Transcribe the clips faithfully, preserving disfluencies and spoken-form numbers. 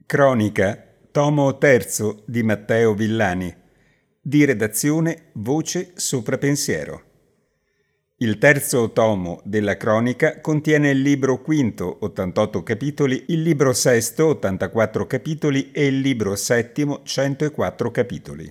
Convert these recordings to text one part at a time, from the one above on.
Cronica, tomo terzo di Matteo Villani. Di redazione Voce sopra pensiero. Il terzo tomo della cronica contiene il libro quinto, ottantotto capitoli, il libro sesto, ottantaquattro capitoli e il libro settimo, centoquattro capitoli.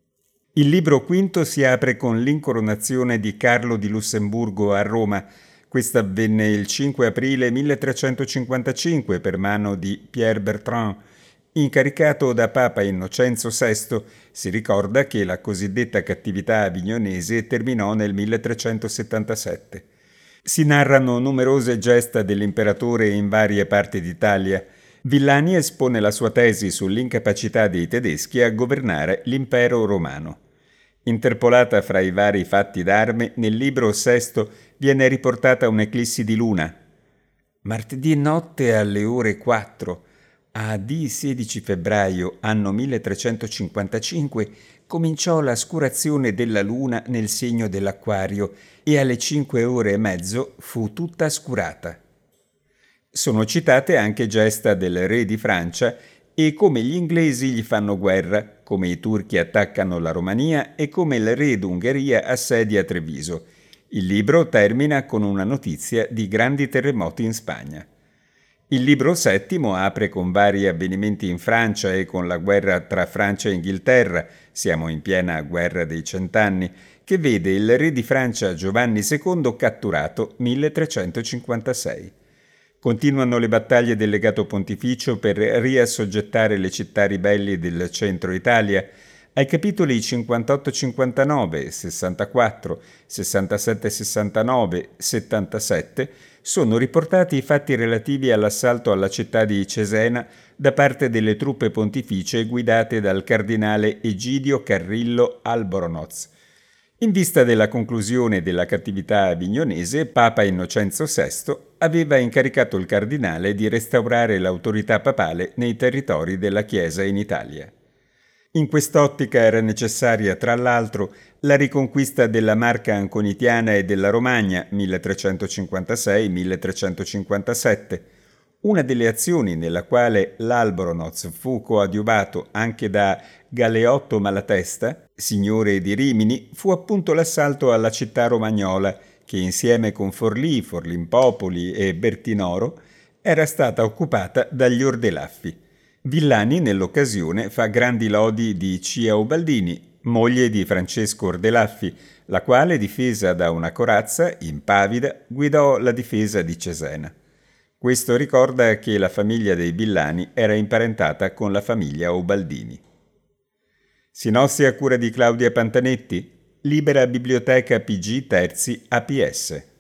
Il libro quinto si apre con l'incoronazione di Carlo di Lussemburgo a Roma. Questa avvenne il cinque aprile milletrecentocinquantacinque per mano di Pierre Bertrand. Incaricato da Papa Innocenzo sesto, si ricorda che la cosiddetta cattività avignonese terminò nel milletrecentosettantasette. Si narrano numerose gesta dell'imperatore in varie parti d'Italia. Villani espone la sua tesi sull'incapacità dei tedeschi a governare l'impero romano. Interpolata fra i vari fatti d'arme, nel libro sesto viene riportata un'eclissi di luna. Martedì notte alle ore quattro, a D sedici febbraio, anno milletrecentocinquantacinque, cominciò la scurazione della luna nel segno dell'Acquario e alle cinque ore e mezzo fu tutta scurata. Sono citate anche gesta del re di Francia e come gli inglesi gli fanno guerra, come i turchi attaccano la Romania e come il re d'Ungheria assedia Treviso. Il libro termina con una notizia di grandi terremoti in Spagna. Il libro settimo apre con vari avvenimenti in Francia e con la guerra tra Francia e Inghilterra, siamo in piena guerra dei cent'anni, che vede il re di Francia Giovanni secondo catturato milletrecentocinquantasei. Continuano le battaglie del legato pontificio per riassoggettare le città ribelli del centro Italia. Ai capitoli cinquantotto cinquantanove, sessantaquattro, sessantasette sessantanove, settantasette sono riportati i fatti relativi all'assalto alla città di Cesena da parte delle truppe pontificie guidate dal cardinale Egidio Carrillo Albornoz. In vista della conclusione della cattività avignonese, Papa Innocenzo sesto aveva incaricato il cardinale di restaurare l'autorità papale nei territori della Chiesa in Italia. In quest'ottica era necessaria, tra l'altro, la riconquista della Marca Anconitiana e della Romagna milletrecentocinquantasei milletrecentocinquantasette, una delle azioni nella quale l'Albornoz fu coadiuvato anche da Galeotto Malatesta, signore di Rimini, fu appunto l'assalto alla città romagnola, che insieme con Forlì, Forlimpopoli e Bertinoro era stata occupata dagli Ordelaffi. Villani nell'occasione fa grandi lodi di Cia Ubaldini, moglie di Francesco Ordelaffi, la quale, difesa da una corazza, impavida, guidò la difesa di Cesena. Questo ricorda che la famiglia dei Villani era imparentata con la famiglia Ubaldini. Sinossi a cura di Claudia Pantanetti, Libera Biblioteca P G Terzi A P S.